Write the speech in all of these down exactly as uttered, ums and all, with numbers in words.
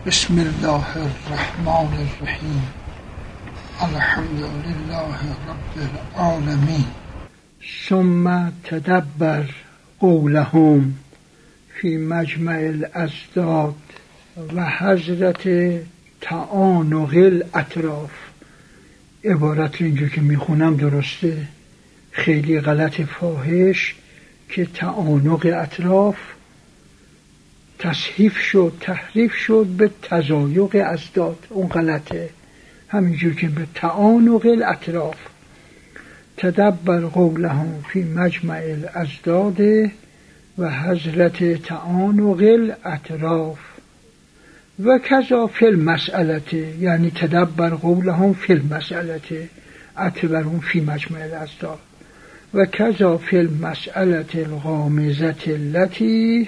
بسم الله الرحمن الرحیم. الحمد لله رب العالمین. ثم تدبر قولهم فی مجمع الازداد و حضرت تعانق الاطراف. عبارت رو اینجور که میخونم درسته؟ خیلی غلط فاحش که تعانق اطراف تصحیف شد تحریف شد به تزایق ازداد. اون غلطه. همینجور که به تعانق الاطراف. تدبر قولهم فی مجمع الازداد و حضرت تعانق الاطراف و کذا فی المسئلة، یعنی تدبر قولهم فی المسئلة اعتبرون فی مجمع الازداد و کذا فی المسئلة الغامضة التي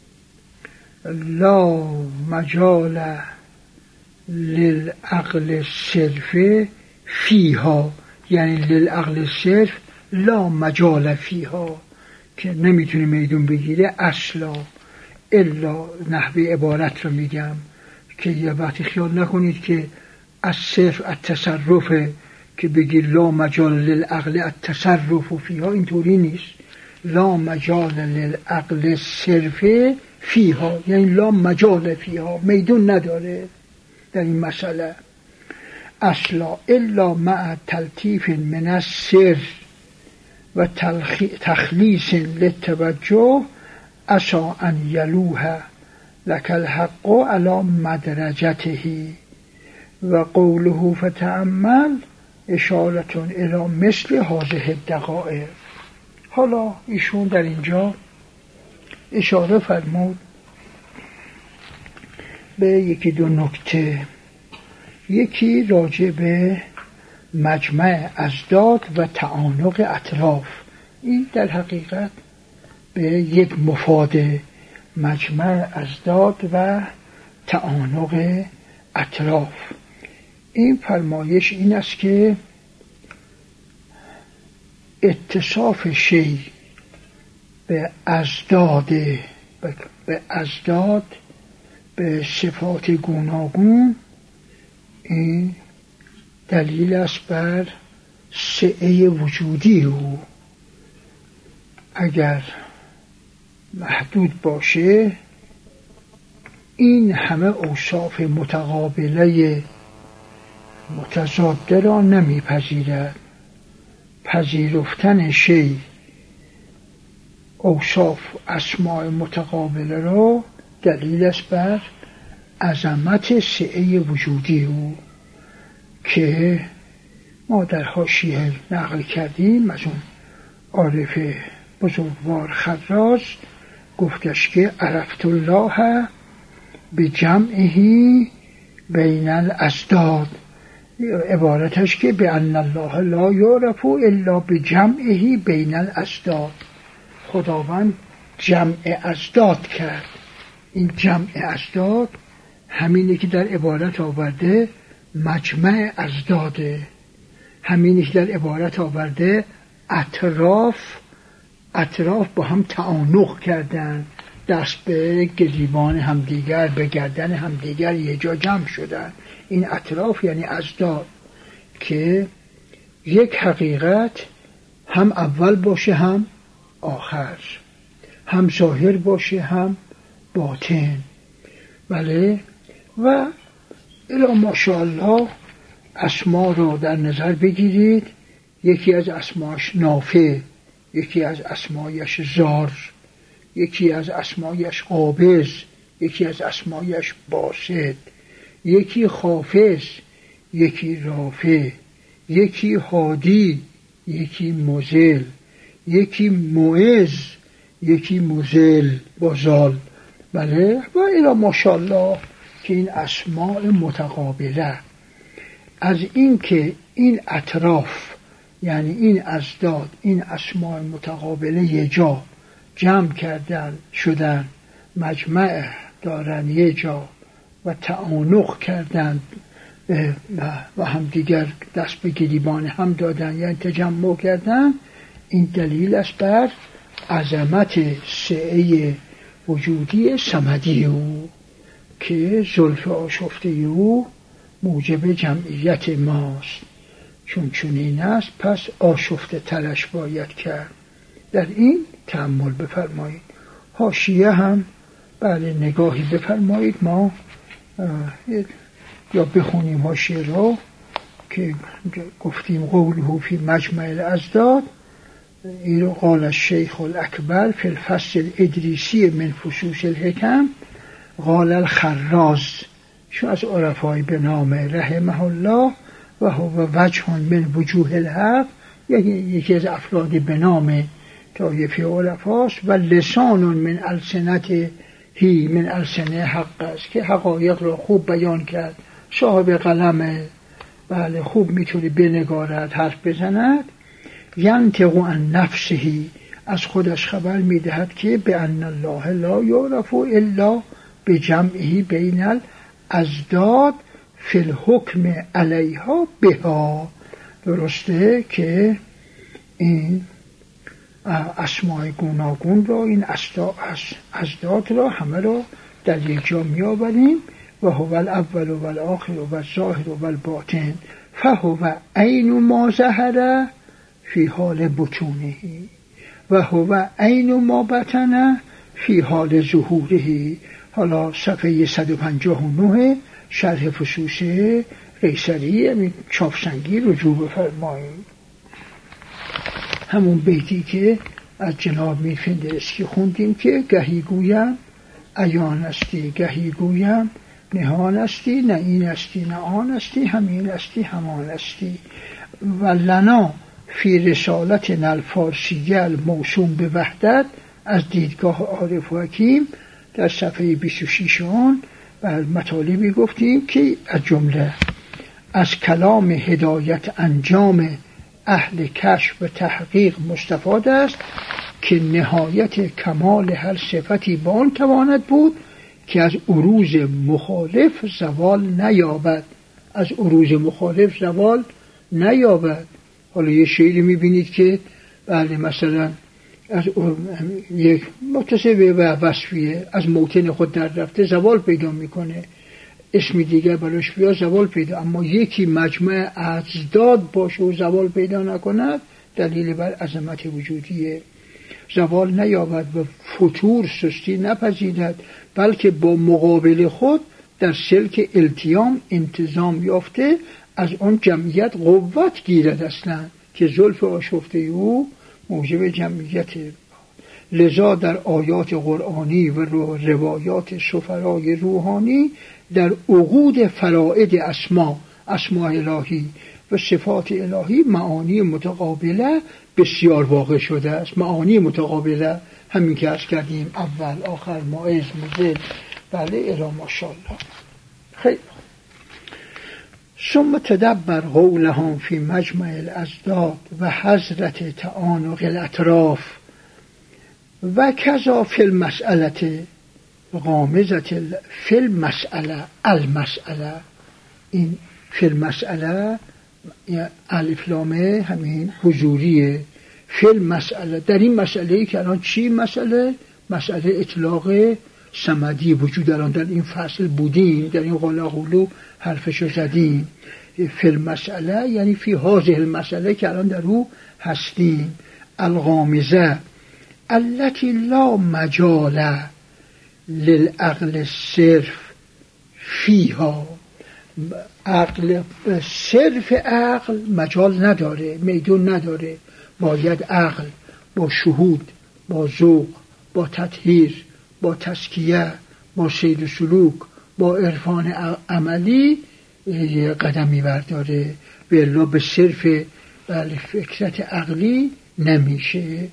لا مجال للعقل صرف فیها، یعنی للعقل صرف لا مجال فیها، که نمیتونه میدون بگیره اصلا. الا نحوه عبارت رو میگم که یه وقتی خیال نکنید که از صرف از تصرف که بگی لا مجال للعقل التصرف فیها، اینطوری نیست. لا مجال للعقل صرف فیها یعنی لا مجال فیها، میدون نداره در این مسئله اصلا. الا مع تلطیف من السر و تخلیص للتوجه عسى ان یلوح لك الحق على مدرجته و قوله فتأمل اشارة الى مثل هذه الدقائق. حالا ایشون در اینجا اشاره فرمود به یکی دو نکته. یکی راجع به مجمع ازداد و تعانق اطراف. این در حقیقت به یک مفاد مجمع ازداد و تعانق اطراف. این فرمایش این است که اتصاف شی به ازداد به ازداد به صفات گوناگون، این دلیل است بر سعه وجودی او. اگر محدود باشه این همه اوصاف متقابله متضاده را نمیپذیرد. پذیرفتن شی اوصاف اسماء متقابله را دلیل است بر عظمت سعه وجودی او، که ما در حاشیه نقل کردیم از اون عارف بزرگوار خراز. گفتش که عرفت الله به جمعه بین الازداد. عبارتش که به ان الله لا یعرف الا به جمعه بین الازداد. خداوند جمع ازداد کرد. این جمع ازداد همینه که در عبارت آورده مجمع ازداده، همینه که در عبارت آورده اطراف اطراف با هم تعانق کردن، دست به گریبان همدیگر به گردن همدیگر یه جا جمع شدن. این اطراف یعنی ازداد، که یک حقیقت هم اول باشه هم آخر، هم ظاهر باشه هم باطن. بله. و الا ماشاءالله اسما رو در نظر بگیرید. یکی از اسماش نافع، یکی از اسمایش زار، یکی از اسمایش قابض، یکی از اسمایش باسط، یکی خافض، یکی رافع، یکی هادی، یکی مذل، یکی معز، یکی مذل بازال. بله. و الا ماشاءالله که این اسماء متقابله. از این که این اطراف یعنی این ازداد این اسماء متقابله یه جا جمع کردن شدن، مجمع دارن یه جا و تعانق کردن و هم دیگر دست به گریبان هم دادن یعنی تجمع کردن، این دلیل است بر عظمت سعه وجودی صمدی او. که زلف آشفته او موجب جمعیت ماست، چون چنین است پس آشفته ترش باید کرد. در این تأمل بفرمایید. حاشیه هم بله نگاهی بفرمایید. ما یا بخونیم حاشیه را که گفتیم قوله فی مجمع الازداد ایرو قال الشیخ الاکبر فی الفصل الادریسی من فصوص الحکم قال الخراز، شو از عرفای به نام رحمه الله و هو وجه من وجوه الحق، یکی از افراد به نام طایفه عرفاست، و لسان من السنته هی من السنه حق است که حقایق را خوب بیان کرد. صاحب قلم بله خوب میتونه بنگارد، حرف بزند. ینطق عن نفسه، از خودش خبر میدهد که به ان الله لا یعرف الا بجمعه بین الازداد فی الحکم علیها بها. درسته که این اسماء گوناگون را، این ازداد را همه را در یک جا می آوریم. و هو الاول و الاخر و الظاهر و الباطن فهو عین ما ظهر فی حال بطونه و هو عین ما بطن فی حال ظهوره. حالا صفحه صد و پنجاه و نه شرح فصوص قیصری چاپسنگی رجوع بفرمایید. همون بیتی که از جناب میر فندرسکی خوندیم که گهی گویم عیان استی، گهی گویم نهان استی، نه این استی نه آن استی، همین استی همان استی. و لنا فی رسالت الفارسیه الموسوم به وحدت از دیدگاه عارف و حکیم در صفحه بیست و شش آن و مطالبی گفتیم که از جمله از کلام هدایت انجام اهل کشف و تحقیق مستفاد است که نهایت کمال هر صفتی با آن تواند بود که از عروض مخالف زوال نیابد. از عروض مخالف زوال نیابد. حالا یه شعری میبینید که بله مثلا از یک متصوی و وصفیه از موطن خود در رفته زوال پیدا میکنه، اسمی دیگر براش بیا زوال پیدا، اما یکی مجمع ازداد باشه و زوال پیدا نکند دلیل بر عظمت وجودیه. زوال نیابد و فتور سستی نپذیرد، بلکه با مقابل خود در سلک التیام انتظام یافته از آن جمعیت قوت گیرد اصلا که زلف آشفته او موجب جمعیت. لذا در آیات قرآنی و روایات سفرای روحانی در عقود فرائد اسما اسماء الهی و صفات الهی معانی متقابله بسیار واقع شده است. معانی متقابله همین که عرض کردیم، اول آخر مائز مزل بله الی ماشاءالله. خیلی ثم تدبر قولهم فی مجمع الازداد و حضرت تعانق الاطراف و کذا فی المسئله غامزت فی المسئله المسئله. این فی المسئله الف لامه همین حضوریه. فی المسئله در این مسئله که الان چی مسئله؟ مسئله اطلاق صمدی وجود الان در این فصل بودیم، در این قال قولو حرفشو زدیم. فی المسئله یعنی فی هذه المسئله که الان در او هستیم. الغامزه التي لا مجال للعقل صرف فیها. عقل صرف عقل مجال نداره، میدون نداره. باید عقل با شهود، با ذوق، با تطهیر، با تزکیه، با سیر و سلوک، با عرفان عملی قدمی برداره، به الا به صرف بله فکرت عقلی نمیشه.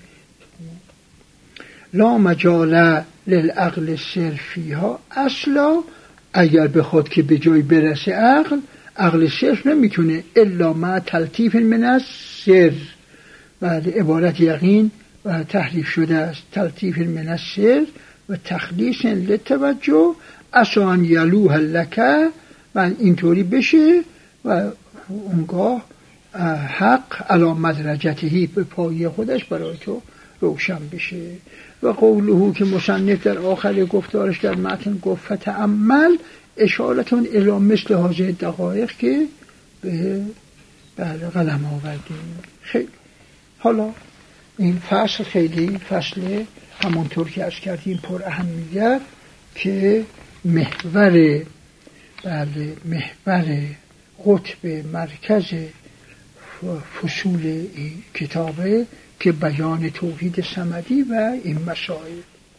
لا مجال للعقل صرفیها اصلا. اگر بخواد که به جای برسه عقل، عقل صرف نمیتونه الا مع تلطیف من السر. بعد عبارت یقین و تحریف شده است. تلطیف من السر و تخلیص للتوجه اسان یلوه لکه و اینطوری بشه و اونگاه حق علی مدرجتهی به پای خودش برای تو روشن بشه. و قوله که مصنف در آخر گفتارش در متن گفت فتأمل اشارتون الی مثل هذه دقایق که به بله قلم آوردیم. خیلی حالا این فصل خیلی فصل همونطور که عرض کردیم پر اهمیت که محور بله محور قطب مرکز فصول این کتابه که بیان توحید صمدی و این مسائل.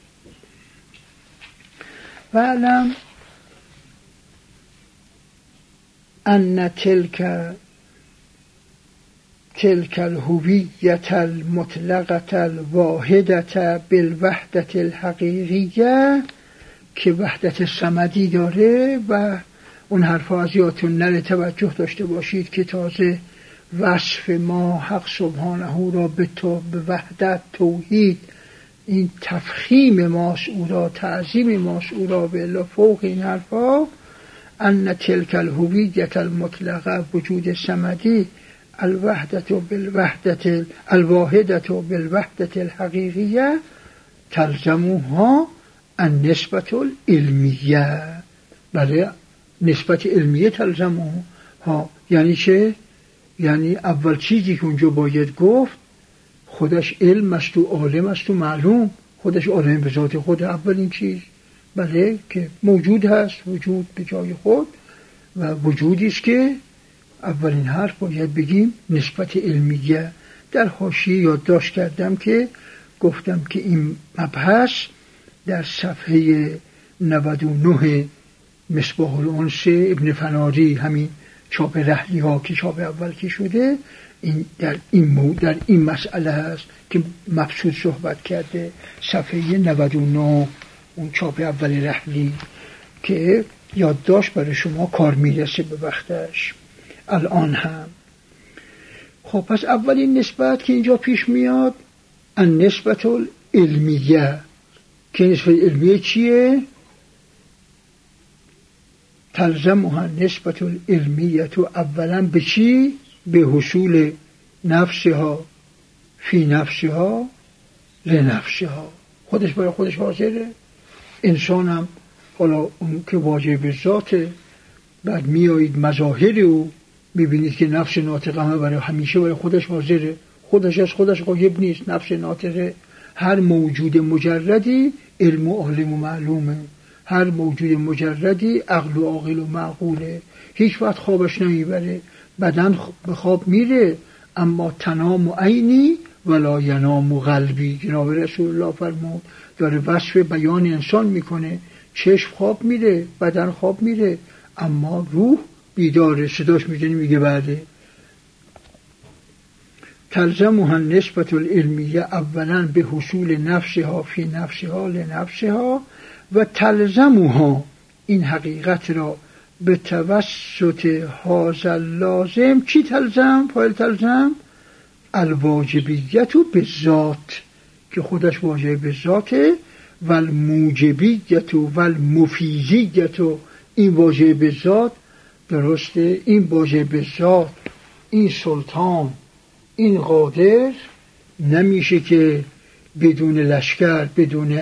و علم ان تلک تلک الهویت المطلقه الواحدة بالوحدة الحقیقیه که وحدت صمدی داره و اون حرفا از یادتون نره، توجه داشته باشید که تازه وصف ما حق سبحانه را به تو به وحدت توحید این تفخیم ماست او را، تعظیم ماست او را، به فوق این حرفا ان تلک الهویت المطلقه وجود صمدی الوحدت بالوحدت الواحدت بالوحدت الحقیقیه تلزمها النسبت العلمیه. برای نسبت علمیه تلزمها یعنی چه؟ یعنی اول چیزی که اونجا باید گفت خودش علم است و عالم است و معلوم، خودش عالم به ذات خود، اولین چیز بله که موجود هست، وجود به جای خود و وجودی است که اولین حرف باید بگیم نسبت علمیه. در حاشیه یادداشت کردم که گفتم که این مبحث در صفحه نود و نه مصباح الانس ابن فناری، همین چاپ رحلی ها که چاپ اول که شده، این در این مو در این مسئله هست که مبسوط صحبت کرده. صفحه نود و نه اون چاپ اول رحلی که یادداشت برای شما کار میرسه به وقتش الان هم. خب پس اولین نسبت که اینجا پیش میاد النسبت العلمیه که نسبت علمیه چیه؟ تلزمها نسبت العلمیه تو اولا به چی؟ به حصول نفسها فی نفسها لنفسها. خودش برای خودش حاضره. انسان هم حالا اون که واجب ذاته، بعد میایید مظاهر او میبینید که نفس ناطقه همه برای همیشه برای خودش حاضره، خودش از خودش غایب نیست. نفس ناطقه هر موجود مجردی علم و عالم و معلومه، هر موجود مجردی عقل و عاقل و معقوله، هیچ وقت خوابش نمیبره. بدن به خواب میره اما تنام و عینی ولا ینام و قلبی. جناب رسول الله فرمود، داره وصف بیان انسان میکنه، چشم خواب میره، بدن خواب میره اما روح بیداره، صداش میزنی میگه بله. تلزمها النسبت العلمیه اولا به حصول نفسها فی نفسها لنفسها و تلزمها این حقیقت را به توسط هذا اللازم. چی تلزم؟ فایل تلزم الواجبیت به ذات که خودش واجب به ذاته و الموجبیت و المفیزیت و این واجب به ذات. درسته این واجب به ذات، این سلطان، این قادر نمیشه که بدون لشکر، بدون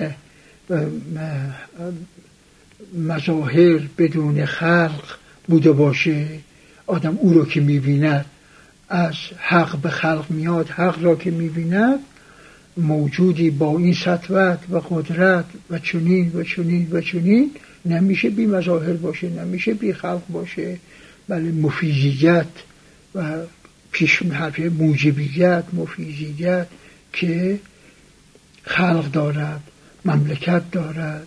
مظاهر، بدون خلق بوده باشه. آدم او را که میبیند از حق به خلق میاد، حق را که میبیند موجودی با این سطوت و قدرت و چنین و چنین و چنین نمیشه بی مظاهر باشه، نمیشه بی خلق باشه. بله مفیزیت و پیش حرف موجبیت، مفیزیت که خلق دارد، مملکت دارد،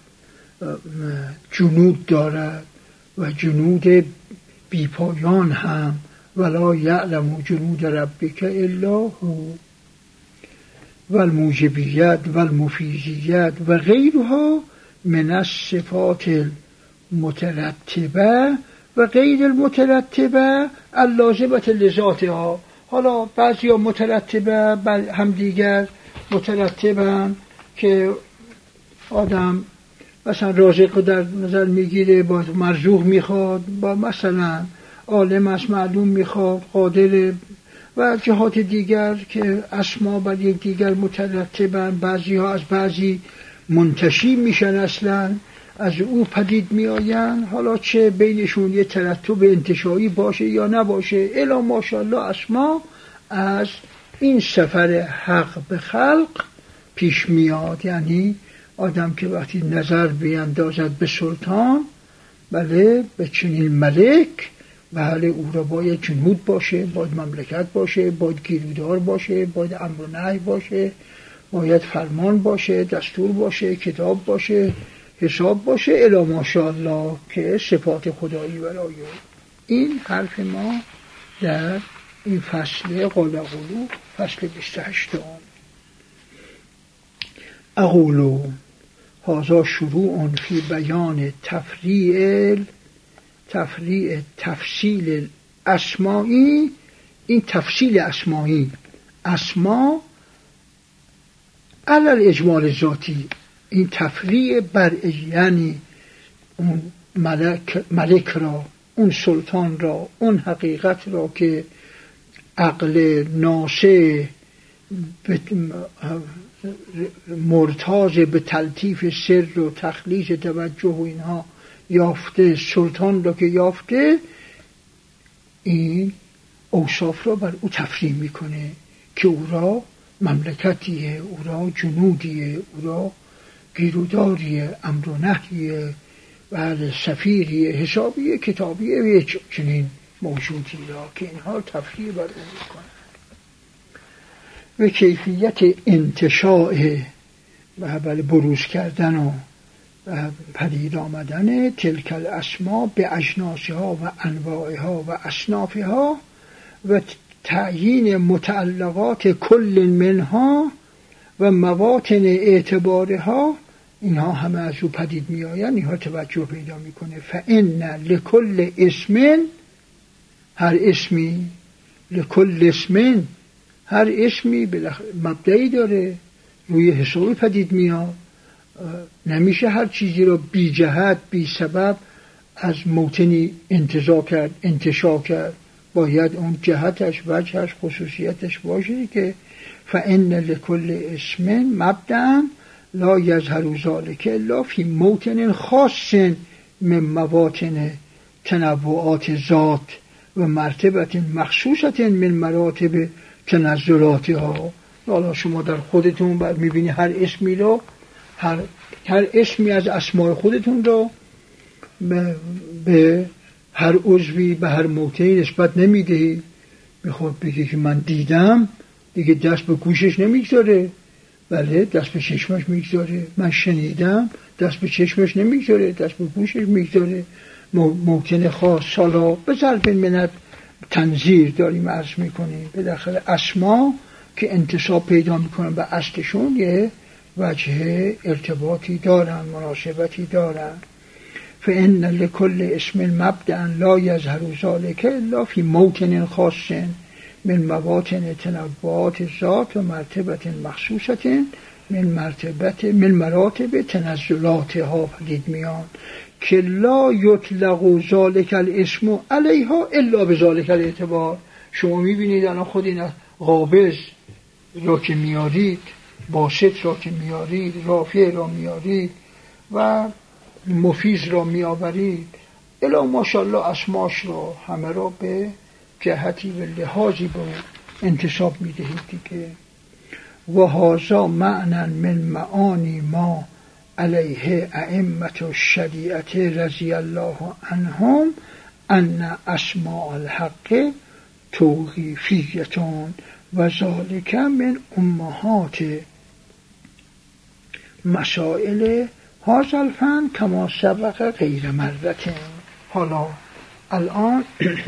جنود دارد و جنود بی پایان هم ولا یعلم جنود ربک الا هو و الموجبیت و المفیزیت و غیرها من الصفات المترتبه و غیر المترتبه اللازمه لذاتها. حالا بعضی ها مترتبه بر هم دیگر مترتبن که آدم مثلا رازق در نظر میگیره، با مرزوق میخواد، با مثلا عالم از معلوم میخواد، قادر و جهات دیگر که اسما بر یک دیگر مترتبن، بعضی ها از بعضی منتشی میشن، اصلا از او پدید میآین، حالا چه بینشون یه ترتب انتشایی باشه یا نباشه، الا ماشاءالله اسما از این سفر حق به خلق پیش میاد. یعنی آدم که وقتی نظر بیندازد به سلطان، بله به چنین ملک، بله او را باید جنود باشه، باید مملکت باشه، باید گیرودار باشه، باید امر و نهی باشه، باید فرمان باشه، دستور باشه، کتاب باشه، حساب باشه، الا ماشاءالله که صفات خدایی برای این حرف ما در این فصل قال قولو، فصل بیست و هشت. اقولو هذا شروع فی بیان تفریع تفریع تفصیل اسمایی. این تفصیل اسمایی، اسما علی الاجمال ذاتی، این تفریع بر یعنی اون ملک, ملک را، اون سلطان را، اون حقیقت را که عقل ناسه مرتاض به تلطیف سر و تخلیص توجه و اینها یافته، سلطان را که یافته، این اوصاف را بر او تفریع میکنه که او را مملکتیه، او را جنودیه، او را گیروداریه، امر و نهیه، بله سفیریه، حسابیه، کتابیه، و چنین موجودی را که اینها تفریع بر او میکنه. و کیفیت انتشاء و بله بروز کردن و پدید آمدن تلک الاسما به اجناسها و انواعها و اصنافها و تعیین متعلقات کل منها و مواطن اعتبارها، اینها همه از او پدید می آیند، اینها توجه پیدا میکنه. فان لکل اسم، هر اسمی، لکل اسم، هر اسمی مبدعی داره، روی حسابی پدید میاد. نمیشه هر چیزی رو بی جهت بی سبب از موطنی انتزاع کرد، انتشاء کرد، باید اون جهتش، وجهش، خصوصیتش باشه که فان لکل اسم مبدأ لا یظهر ذلک الا فی موطن خاص من مواطن تنوعات ذات و مرتبت مخصوصت من مراتب تنزلاتها. حالا شما در خودتون بعد میبینی هر اسمی رو، هر, هر اسمی از اسماء خودتون رو به, به هر عضوی به هر موطنی نسبت نمیدهی. میخواد بگه که من دیدم، دیگه دست به گوشش نمیگذاره، بله دست به چشمش میگذاره. من شنیدم، دست به چشمش نمیگذاره، دست به گوشش میگذاره. موطن خاص، حالا به ضرب منت تنظیر داریم عرض میکنیم. به داخل اسما که انتساب پیدا میکنن به اصلشون یه وجه ارتباطی دارن، مناسبتی دارن. فإن لكل اسم مبدأ لا يظهر ذلك الا في موطن خاص من مواطن تنوعات الذات و مرتبة مخصوصة من مرتبة من مراتب تنزلاتها پدید میان که لا یطلق ذلك الاسم علیها الا بذلك الاعتبار. شما میبینید الان خود این قابض را که میارید، باسط را که میارید، رافع را میارید و مفیز را میآورید، الا ماشاءالله اسماش را همه را به جهتی و لحاظی به انتساب میدهید دیگه. و هذا معنی من معانی ما علیه ائمة الشریعت رضی الله عنهم ان اسماء الحق توقیفیتون و ذالک من امهات مسائل هذا الفن کما سبق غیر مرتين. حالا الان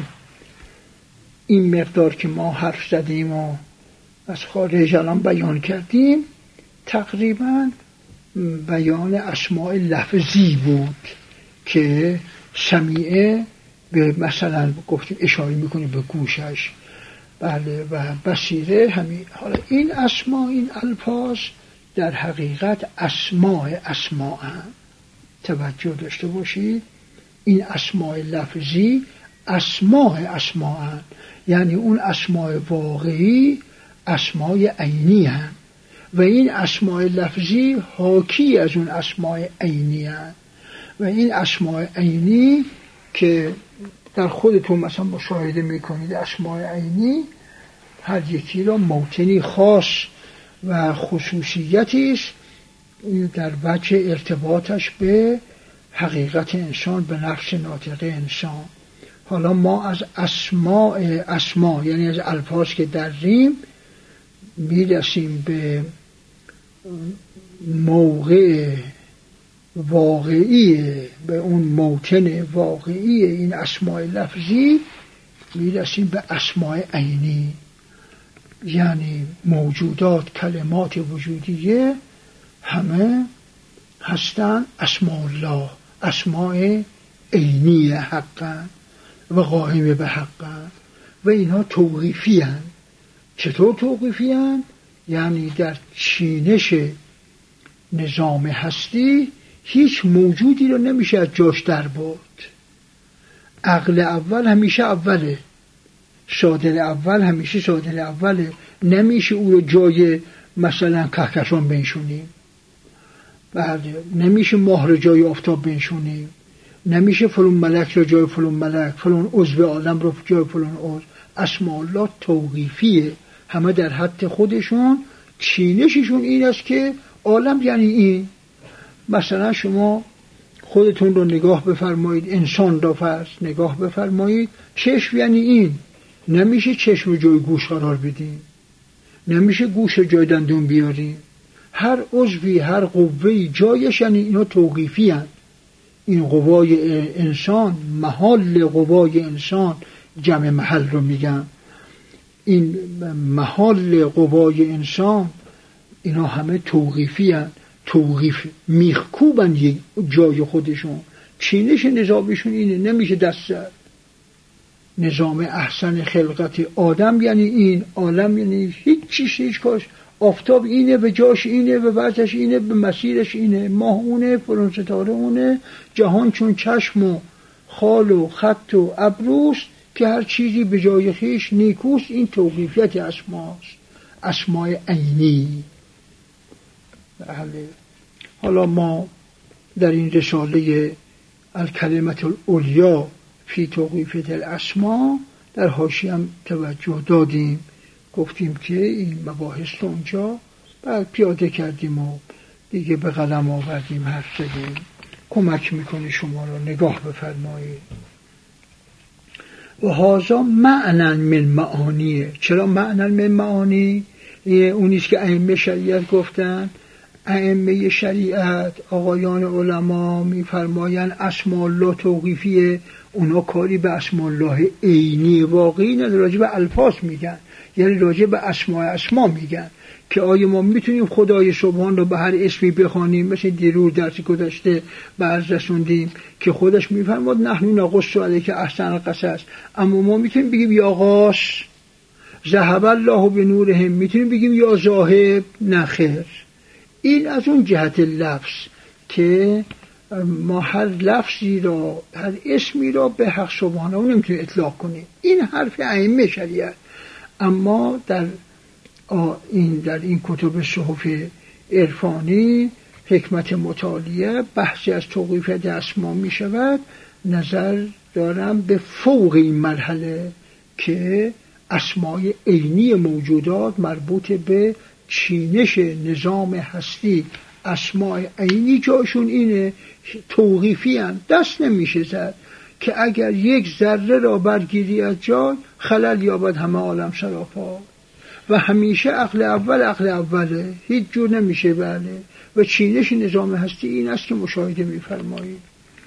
این مقدار که ما حرف زدیم و از خارج الان بیان کردیم تقریبا بیان اسماء لفظی بود که سمیعه به مثلا گفتیم اشاره میکنه به گوشش، بله، و بصیره همین. حالا این اسما، این الفاظ در حقیقت اسماء اسماء هم. توجه داشته باشید این اسماء لفظی اسماء اسماءن، یعنی اون اسماء واقعی اسماء عینی هن و این اسماء لفظی حاکی از اون اسماء عینی هن و این اسماء عینی که در خودتون مثلا مشاهده میکنید اسماء عینی هر یکی را موطنی خاص و خصوصیتی است در وجه ارتباطش به حقیقت انسان، به نفس ناطق انسان. حالا ما از اسماء اسما یعنی از الفاظ که در ریم میرسیم به موقع واقعی، به اون موطن واقعی این اسماء لفظی میرسیم به اسماء عینی، یعنی موجودات کلمات وجودیه همه هستن اسماء الله، اسماء عینی حقا و قائم به حقا و اینها توقیفی هن. چطور توقیفی هن؟ یعنی در چینش نظام هستی هیچ موجودی رو نمیشه از جاش در برد. عقل اول همیشه اوله، صادر اول همیشه صادر اوله، نمیشه او رو جای مثلا کهکشان بنشونیم، بله نمیشه ماه رو جای آفتاب بنشونیم، نمیشه فلان ملک رو جای فلان ملک، فلان عضو عالم رو جای فلان عضو. اسماء الله توقیفیه، همه در حد خودشون، چینششون این است که عالم یعنی این. مثلا شما خودتون رو نگاه بفرمایید، انسان را فرض نگاه بفرمایید، چشم یعنی این، نمیشه چشم رو جای گوش قرار بدیم، نمیشه گوش رو جای دندون بیاریم، هر عضوی هر قوه‌ای جایش، یعنی اینا توقیفی هستند. این قوای انسان، محل قوای انسان، جمع محل رو میگن، این محل قوای انسان اینا همه توقیفی هستند، توقیف میخکوبن یک جای خودشون، چینش نظامشون اینه، نمیشه دست زد. نظام احسن خلقت آدم یعنی این، عالم یعنی هیچ چیز، هیچ کاش، آفتاب اینه به جاش اینه، به وضعش اینه، به مسیرش اینه، ماه اونه، فلان ستاره اونه، جهان چون چشم و خال و خط و ابروست که هر چیزی به جای خیش نیکوست. این توقیفیت اسماست، اسماء عینی. بله. حالا ما در این رساله الکلمة العلیا فی توقیفیت الاسما در حاشیه هم توجه دادیم، گفتیم که این مباحث رو اونجا بعد پیاده کردیم و دیگه به قلم آوردیم، حرف زدیم. کمک میکنه شما رو نگاه بفرمایید. و هذا معنی من معانیه. چرا معنی من معانی؟ اونیست که ائمه شریعت گفتن. ائمه شریعت، آقایان علما میفرمایند اسماء الله توقیفیه، اونا کاری به اسماء الله عینی واقعی نداره، راجع به الفاظ میگن، یعنی راجع به اسماء اسما میگن که آیا ما میتونیم خدای سبحان رو به هر اسمی بخوانیم؟ مثل دیروز درسی گذشته برز رسوندیم که خودش میفرماد نحن نقص علیک احسن القصص، اما ما میتونیم بگیم یا غاث، ذهب الله بنورهم، میتونیم بگیم یا ذاهب، نه خیر. این از اون جهت لفظ که ما هر لفظی را، هر اسمی را به حق سبحانه نمیتونیم اطلاق کنیم. این حرف ائمه شریعت. اما در این در این کتب صحف عرفانی حکمت مطالعه بحثی از توقیفیت اسما می شود، نظر دارم به فوق این مرحله که اسماء عینی موجودات مربوط به چینش نظام هستی، اسماء عینی جاشون اینه، توقیفی هم دست نمیشه زد که اگر یک ذره را برگیری از جای خلل یابد همه عالم سراپا. و همیشه عقل اول عقل اوله، هیچ جور نمیشه. بله. و چینش نظام هستی این است که مشاهده میفرمایید.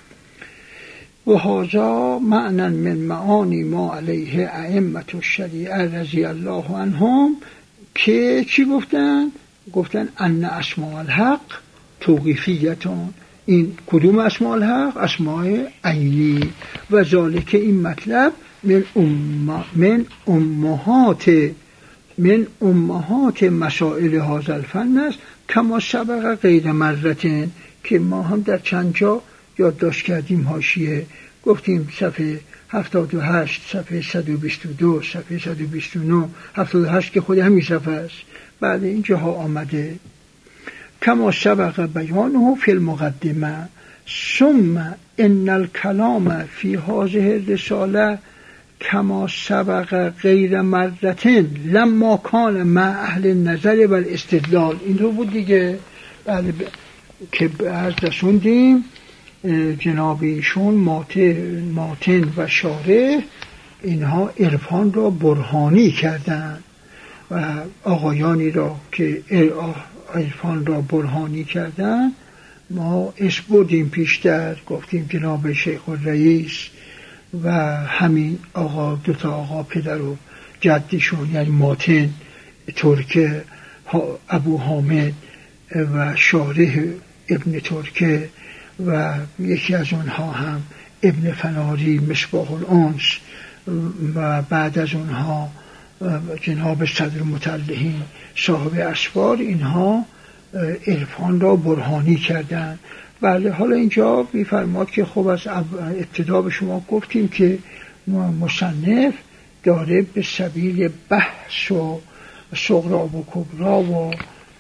و هذا معنی من معانی ما علیه ائمه الشریعه رضی الله عنهم، که چی گفتن؟ گفتن ان اسماء الحق توقیفیتون. این کدوم اسماء الحق؟ اسماء عینی. و ذالک، این مطلب من ام من امهات من امهات مسائل هذا الفن است، کما سبق غیر مرتين، که ما هم در چند جا یادداشت کردیم، حاشیه گفتیم صفحه هفتاد و هشت صفحه صد و بیست و دو صفحه صد و بیست و نه هفتاد و هشت که خود همین صفحه است. بعد اینجاها آمده کما سبق بیانه فی المقدمه ثم ان الکلام فی هذه الرساله کما سبق غیر مرتين لما کان مع اهل النظر و الاستدلال. این رو بود دیگه. بله ب... که از رسوندیم جناب ایشون ماتن, ماتن و شارح اینها عرفان را برهانی کردند و آقایانی را که عرفان را برهانی کردند ما اسم بردیم پیشتر، گفتیم جناب شیخ الرئیس و همین آقا دوتا آقا پدر و جدیشون یعنی ماتن ترکه ابو حامد و شارح ابن ترکه و یکی از اونها هم ابن فناری مصباح الانس و بعد از اونها جناب صدر مطلحین صاحب اسفار، اینها عرفان را برهانی کردند. بله حالا اینجا میفرماد که خب از ابتدا به شما گفتیم که مصنف داره به سبیل بحث و صغرا و کبرا و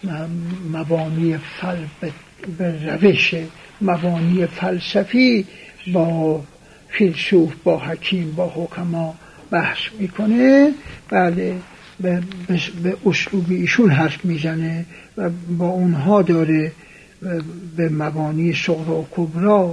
مبانی فل به روش مبانی فلسفی با فیلسوف با حکیم با حکما بحث میکنه. بله به, به اسلوب ایشون حرف میزنه و با اونها داره به مبانی صغرا و کبرا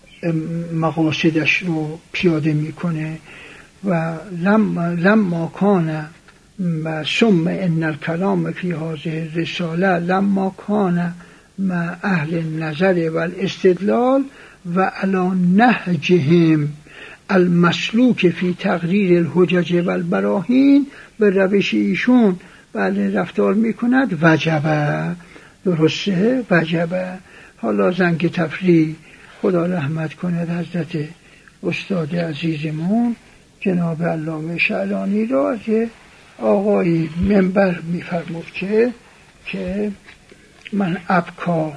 مقاصدش رو پیاده میکنه. و لما لما کان و ثم ان الکلام فی هذه الرساله لما کان مع اهل النظر و الاستدلال و علی نهجهم المسلوک فی تقریر الحجج و البراهین، به روش ایشون بله رفتار میکند. وجبه، درسته، وجبه. حالا زنگ تفریح خدا رحمت کند حضرت استاد عزیزمون جناب علامه شعلانی را، از آقای منبر میفرمود که که من ابکا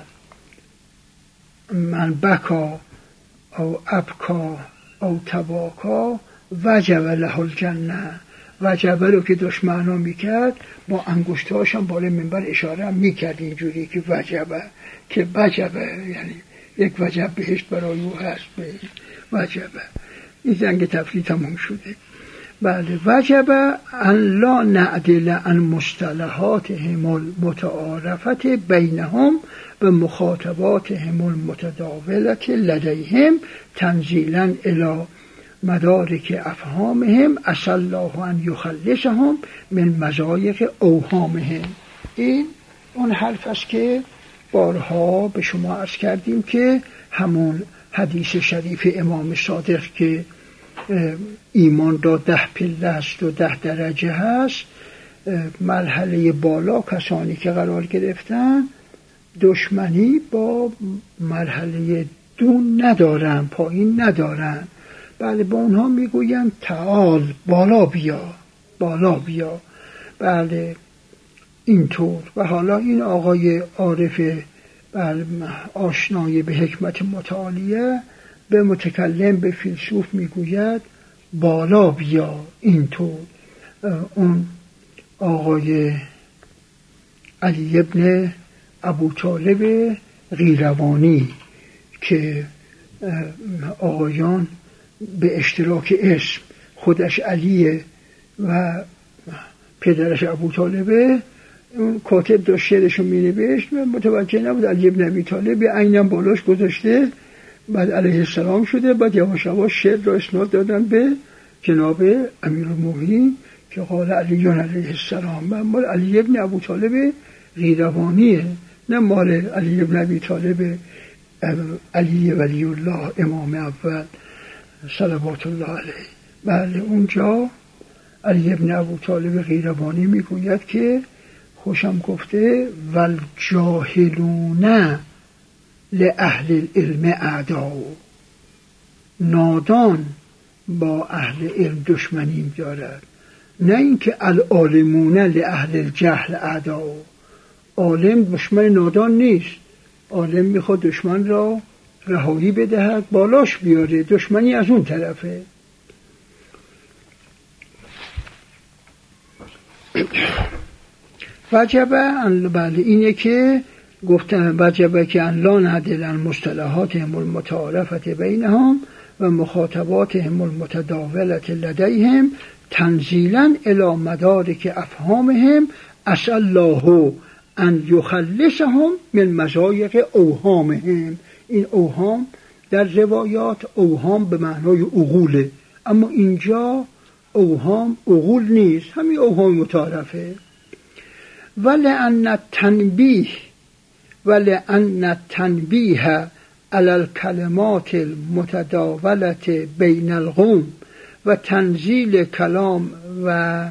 من بکا او ابکا او تباکا وجب له الجنه. وجبه رو که دشمنا میکرد با انگشتاش هم بالای منبر اشاره هم میکرد اینجوری که وجبه، که وجبه یعنی یک وجب بهشت برای او هست. به وجبه. این زنگ تفریح تموم شده. بله وجبه ان لا نعدل عن مصطلحاتهم المتعارفت بینهم به مخاطباتهم المتداولت لدیهم تنزیلا الی مدارک افهامهم عسى الله ان یخلصهم من مضایق اوهامهم. این اون حرف است که بارها به شما عرض کردیم که همون حدیث شریف امام صادق که ایمان را ده پله است و ده درجه هست، مرحله بالا کسانی که قرار گرفتن دشمنی با مرحله دون ندارن، پایین ندارن. بله با اونها میگویم تعال بالا بیا بالا بیا. بله اینطور. و حالا این آقای عارف بله آشنای به حکمت متعالیه به متکلم به فیلسوف میگوید بالا بیا. اینطور. اون آقای علی ابن ابو طالب قیروانی که آقایان به اشتراک اسم خودش علیه و پدرش ابو طالبه، اون کاتب داشت شعرشو می نوشت متوجه نبود علی ابن ابی طالب عینم بالاش گذاشته، بعد علیه السلام شده، بعد یواش یواش شعر را اسناد دادن به جناب امیرالمومنین که قال علی علیه السلام. مال علی ابن ابو طالب قیروانیه، نه مال علی ابن ابی طالب علی ولی الله امام اول صلوات الله علیه. بله اونجا علی ابن ابو طالب قیروانی میگوید که خوشم گفته ول جاهلون لأهل العلم اعداء، نادان با اهل علم دشمنی دارد، نه اینکه العالمون لأهل الجهل اعداء. عالم دشمن نادان نیست، عالم میخواد دشمن را رهایی بدهد بالاش بیاره، دشمنی از اون طرفه. وجبه بله اینه که گفتن وجبه که ان لا نعدل عن مصطلحاتهم المتعارفة بینهم و مخاطباتهم المتداولة لدیهم تنزیلا الی مدارک افهامهم اسأل الله ان یخلصهم من مضایق اوهامهم. این اوهام در روایات اوهام به معنای عقوله، اما اینجا اوهام عقول نیست، همین اوهام متعارفه. ولأن التنبیه ولأن التنبیه علی الکلمات المتداولة بین القوم و تنزیل کلام و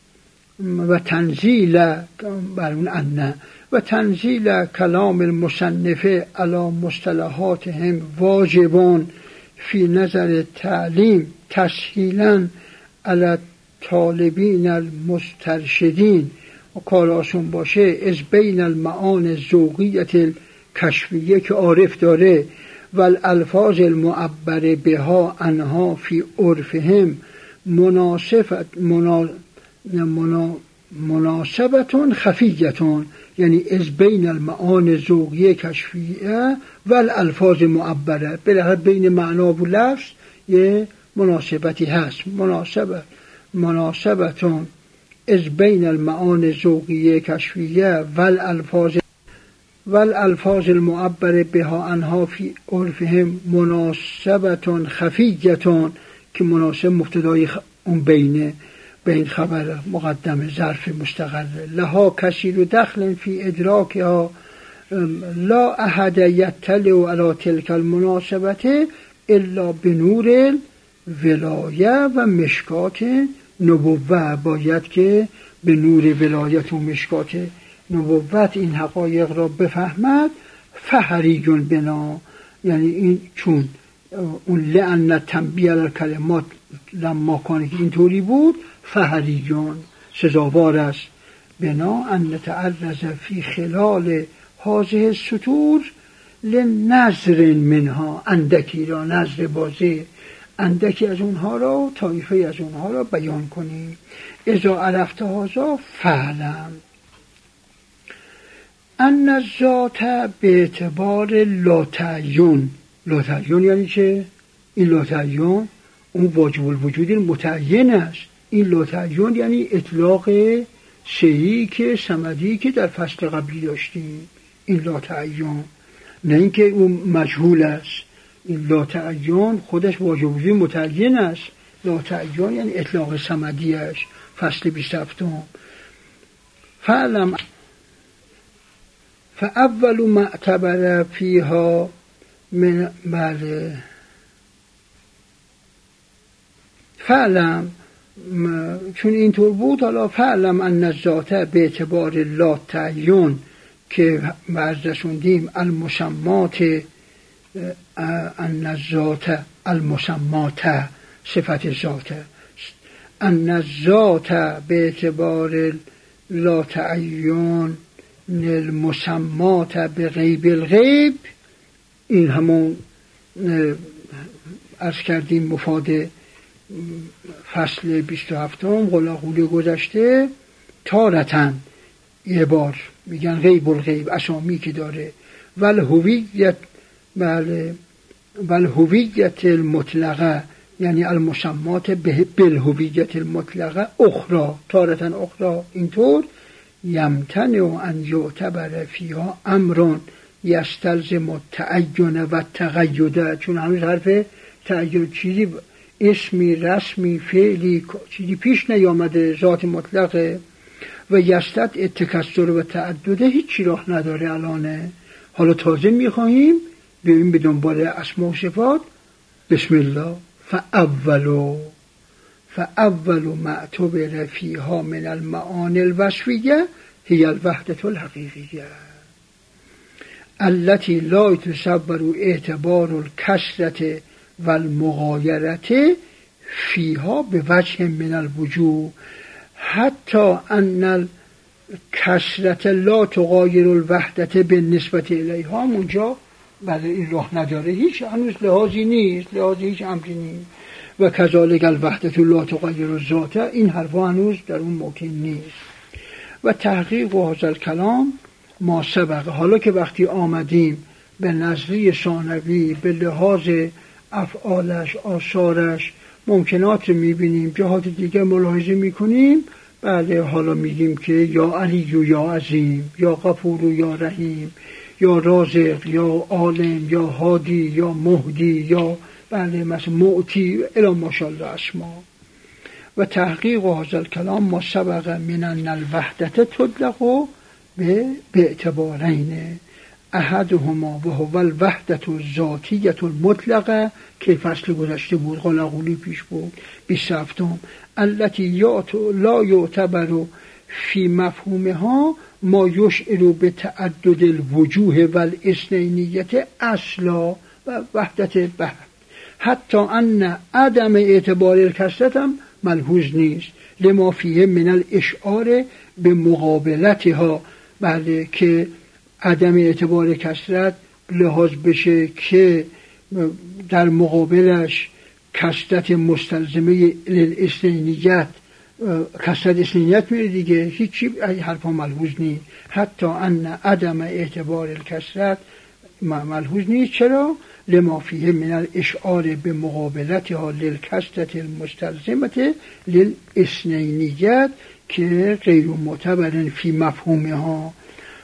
و تنزیل برون ان و تنزیل کلام المصنف علی مصطلحاتهم واجبان فی نظر تعلیم تسهیلا علی طالبین المسترشدین و کار آسون باشه از بین المعان الذوقیة الکشفیه که عارف داره و الالفاظ المعبر بها عنها فی عرفهم مناسبت منا منا مناسبتون خفیتون، یعنی از بین المعان ذوقیه کشفیه و الالفاظ معبره، بالاخره بین معنا و لفظ یه مناسبتی هست. مناسبت مناسبتون از بین المعان ذوقیه کشفیه و الالفاظ و الالفاظ المعبر بها عنها فی عرفهم مناسبتون خفیتون که مناسب مبتدای اون بینه بین خبر مقدم ظرف مستقر لها کثیر دخل فی ادراکها لا احد یطلع علی تلک المناسبت الا بنور ولایه و مشکات نبوت. باید که به نور ولایت و مشکات نبوت این حقایق را بفهمد. فحریجون بنا، یعنی این چون اون لأن تنبیه علی کلمات لما کانی که اینطوری بود فحریجون سزاوار است بنا ان نتعرض فی خلال هذه السطور لنظر منها، اندکی را نظر بازه اندکی از اونها را طایفه از اونها را بیان کنیم. اذا عرفت هذا فعلم ان الذات به اعتبار لا تعین. لا تعین یعنی چه؟ این لا تعین اون واجب الوجود متعین است. این لا تعین یعنی اطلاق شیئی که صمدی که در فصل قبلی داشتیم، این لا تعین، نه اینکه اون مجهول است. این لا تعین خودش واجب الوجود متعین است. لا تعین یعنی اطلاق صمدیش، فصل بیست و هفت. فعلم فاول ما اعتبر فیها من بله فعلم چون اینطور بود حالا فعلم ان الذات به اعتبار لا تعین که ورزشوندیم المسمات ان الذات المسمات صفت ذات ان الذات به اعتبار لا تعین المسمات به غیب الغیب، این همون عرض کردیم مفاد فصل بیست و هفتم غلاغولی گذشته. تارتن یه بار میگن غیب الغیب اسامی که داره والهویت بله والهویت المطلقه یعنی المسمات به بالهویت المطلقه اخرى تارتن اخرى. اینطور یمتنع ان یعتبر فیها امرون یستلزم التعین و تقید، چون هنوز حرف تعین چیزی اسمی رسمی فعلی چیزی پیش نیامده، ذات مطلقه و یستد تکثر و تعدده هیچی راه نداره الانه. حالا تازه میخواهیم بریم به دنبال اسما و صفات. بسم الله. فاولو فاول ما اعتبر فیها من المعانی الوصفیه هی الوحدة الحقیقیه التي لا يتصور اعتبار الکثرة والمغایرة فیها به وجه من الوجوه حتی ان الکثرة لا تغایر الوحدة بالنسبة الیها. اونجا برای این راه نداره، هیچ هنوز لحاظی نیست، لحاظی هیچ امری نیست. و کذالک الوحدة لا تغایر الذات، این حرفا هنوز در اون موقع نیست. و تحقیق و هذا الکلام ما سبق. حالا که وقتی آمدیم به نظریه ثانوی به لحاظ افعالش، آثارش، ممکنات رو میبینیم، جهات دیگه ملاحظه میکنیم، بله حالا میگیم که یا علی و یا عظیم، یا غفور و یا رحیم، یا رازق، یا عالم، یا هادی، یا مهدی، یا بله مثلا معطی الی ماشاءالله اسما. و تحقیق و هذا الکلام ما سبق من ان الوحدت تطلق به اعتبارین احدهما و هو الوحدت الذاتیه المطلقه که فصل گذشته بود، قلقولی پیش بود، بیست و هفتم، التي لا يعتبر فی مفهومها ما یشعر به تعدد الوجوه و الاثنینیت اصلا و وحدت بحث، حتی ان عدم اعتبار الکثرت هم ملحوظ نیست لما فیه من الاشعار به مقابلتها. بله که عدم اعتبار کثرت لحاظ بشه که در مقابلش کثرت مستلزمه الاثنینیت، کثرت اثنینیت میره دیگه، هیچی حرفا ملحوظ نیست. حتی ان عدم اعتبار الکثرت ملحوظ نیست. چرا؟ لما فیه من الاشعار به مقابلتها للکثرت المستلزمه للاثنینیت که غیر معتبر فی مفهومها.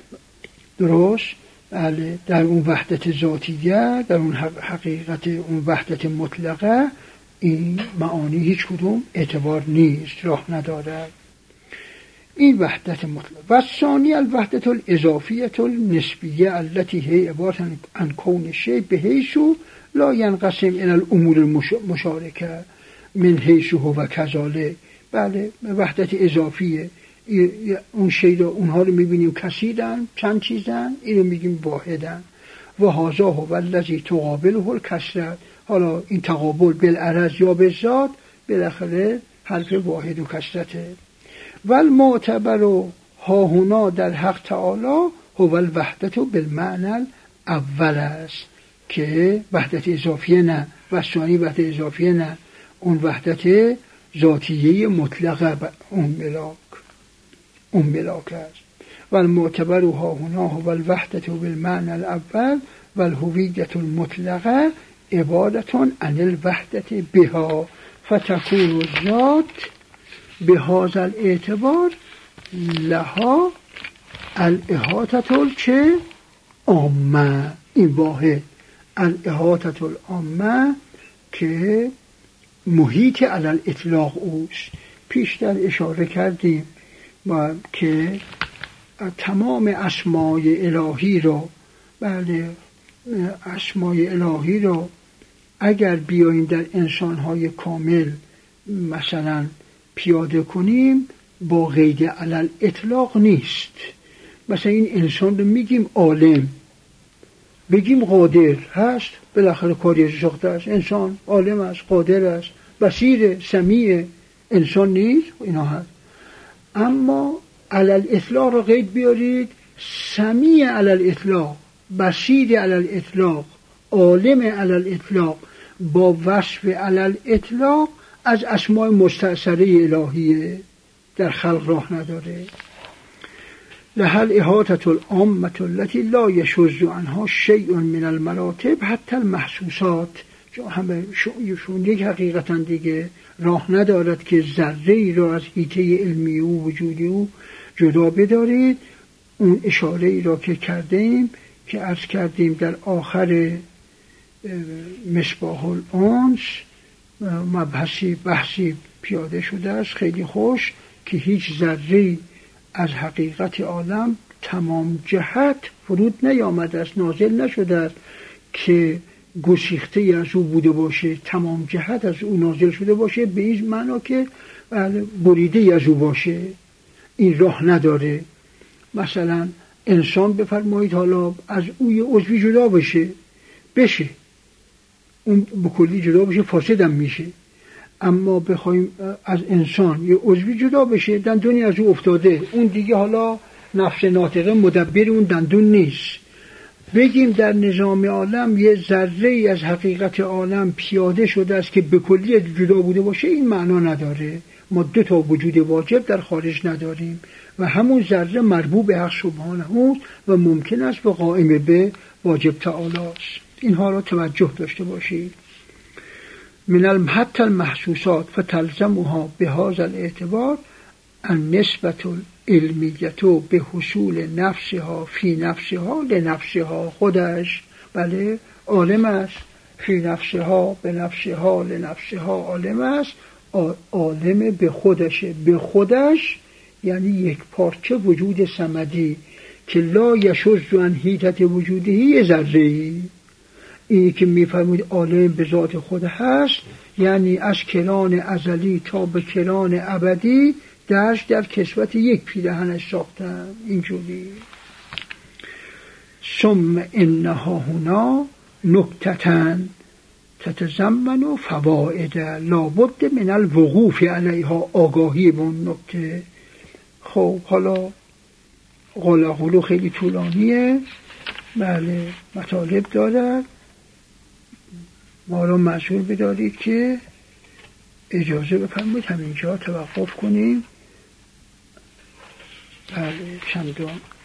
درست؟ بله در اون وحدت ذاتیه، در اون حقیقت اون وحدت مطلقه این معانی هیچ کدوم اعتبار نیست، راه ندارد. این وحدت مطلق. و ثانی الوحدت الاضافیه النسبیه التي هي عبارت عن کون شیء به حیث لا ينقسم الى الامور المشارکه من حیث هو کذالک. بله وحدت اضافیه، اون شی رو اونها رو میبینیم کثیرن، چند چیزن، اینو میگیم واحدن. و هذا هو الذی تقابله الکثرت. حالا این تقابل بالعرض یا بالذات بالاخره حرف واحد و کثرته. و المعتبر ها هنا در حق تعالی هو الوحدت بالمعنى اول است که وحدت اضافیه نه، و ثانی وحدت اضافیه نه، اون وحدت ذاتیه مطلقه اون ملاک اون ملاک است. و المعتبر ها هنا هو الوحدت بالمعنى الاول و الهویت المطلقه عبادت عن الوحدت بها فتكون الذات بهذا الاعتبار لها الاحاطه الچه عامه. این واحد الاحاطه العامه که محیط علی الاطلاق اوست. پیشتر اشاره کردیم و که تمام اسمای الهی رو، بله اسمای الهی رو اگر بیاییم در انسانهای کامل مثلا پیاده کنیم با قید علی الاطلاق نیست. مثلا این انسان رو میگیم عالم، بگیم قادر هست، بالاخره کاری ساخته است، انسان عالم است، قادر است، بصیر، سمیع، انسان نیست، اینا هست. اما علی الاطلاق رو قید بیارید، سمیع علی الاطلاق، بصیر علی الاطلاق، عالم علی الاطلاق، با وصف علی الاطلاق از اسماء مستأثره الهیه، در خلق راه نداره. لهل احاطة العامة التي لا يشذ عنها شيء من المراتب حتی المحسوسات. همه شون یک حقیقتا دیگه راه ندارد که ذره ای را از حیطه علمی و وجودی او جدا بدارید. اون اشاره ای را که کردیم که عرض کردیم در آخر مصباح الانس مبحثی بحثی پیاده شده است خیلی خوش که هیچ ذره از حقیقت عالم تمام جهت فرود نیامده است، نازل نشده است که گسیخته از او بوده باشه، تمام جهت از او نازل شده باشه به این معنا که بریده از او باشه. این راه نداره. مثلا انسان بفرمایید حالا از او یه عضوی جدا بشه بشه اون به کلی جدا بشه، فاسد هم میشه. اما بخوایم از انسان یه عضوی جدا بشه، دندونی از او افتاده، اون دیگه حالا نفس ناطقه مدبر اون دندون نیست، بگیم در نظام عالم یه ذره ای از حقیقت عالم پیاده شده است که به کلی جدا بوده باشه، این معنا نداره. ما دو تا وجود واجب در خارج نداریم و همون ذره مربوط به حق سبحانه است و ممکن است و قائم به واجب تعالی است. اینها را توجه داشته باشید. من المحت المحسوسات فتلزمها به هذا الاعتبار النسبة العلمیة به حصول نفسها فی نفسها لنفسها. خودش بله عالم است، فی نفسها به نفسها لنفسها عالم است، عالم به خودشه. به خودش یعنی یک پارچه وجود صمدی که لا یشذ عن حیطة وجوده یه ذره‌ای. اینی که میفرمود عالم به ذات خود هست، یعنی از کلان ازلی تا به کلان ابدی درش در کسوت یک پیرهنش ساختم. اینجوری. ثم انها هنا نکتتن تتضمن فوائد لابد من الوقوف علیها. آگاهی به اون نکته. خب حالا قلقلو خیلی طولانیه، بله مطالب دارد، ما را معذور بدارید که اجازه بفرمایید همینجا توقف کنیم. بله چندان